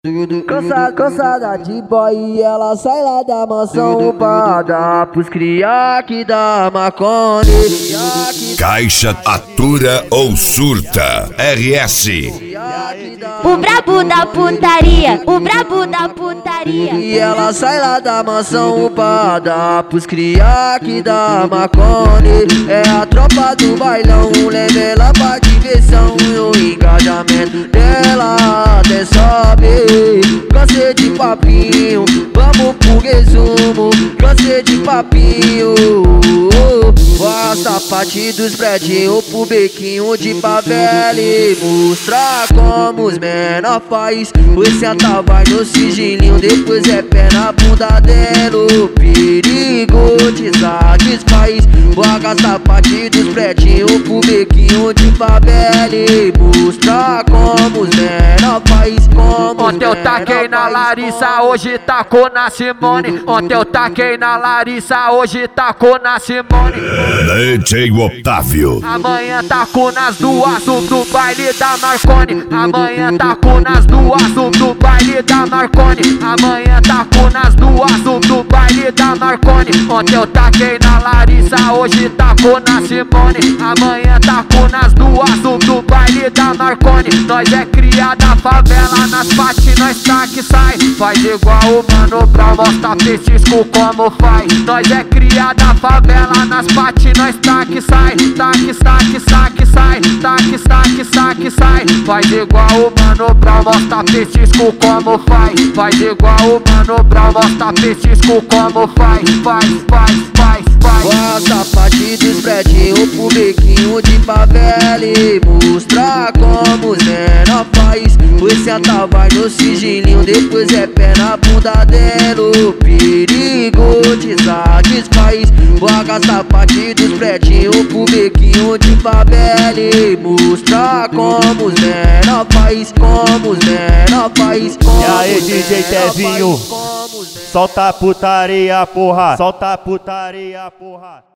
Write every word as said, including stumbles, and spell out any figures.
Cansada, cansada de boy, ela sai lá da mansão pra dar pros cria que dá Marconi. Caixa atura ou surta. R S. O brabo da putaria, o brabo da putaria. E ela sai lá da mansão pra dar pros cria que dá Marconi. É a tropa do bailão, leva ela pra diversão. E o engajamento dela até sobe. Cansei de papinho, vamos pro resumo. Cansei de papinho. Faça parte dos prédios pro bequinho de favela e mostrar como os menor faz. Oi, senta, vai no sigilinho, depois é pé na bunda dela. O perigo te satisfaz. Faça parte dos prédios pro bequinho de favela e mostrar como os menor faz. Ontem eu taquei na Larissa, hoje tacou na Simone. Ontem eu taquei na Larissa, hoje tacou na Simone. D J Otávio. Amanhã taco nas duas, um do baile da Marconi. Amanhã taco nas duas, um do baile da Marconi. Amanhã taco nas duas, um do baile da Marconi. Ontem eu taquei na Larissa, hoje tacou na Simone. Amanhã taco nas duas, um do baile da Marconi. Nós é cria da favela, nas pates nós tá que sai. Faz igual o Mano Brown, mostra petisco como faz. Nós é cria da favela, nas pates nós tá que sai. Tá que sai, que sai, que sai. Tá que sai, que sai, que sai. Faz igual o Mano Brown, mostra petisco como faz. Faz igual o Mano Brown, mostra petisco como faz. Faz, faz, faz, faz. Faça parte dos prédios pro bequinho de favela e mostrar como os menor faz. Oi, senta, vai no sigilinho, depois é pé na bunda dela. O perigo te satisfaz. Faça parte dos prédios pro bequinho de favela e mostrar como os menor faz. Como os menor faz. E aí, D J Tevinho, solta a putaria, porra. Solta a putaria, porra.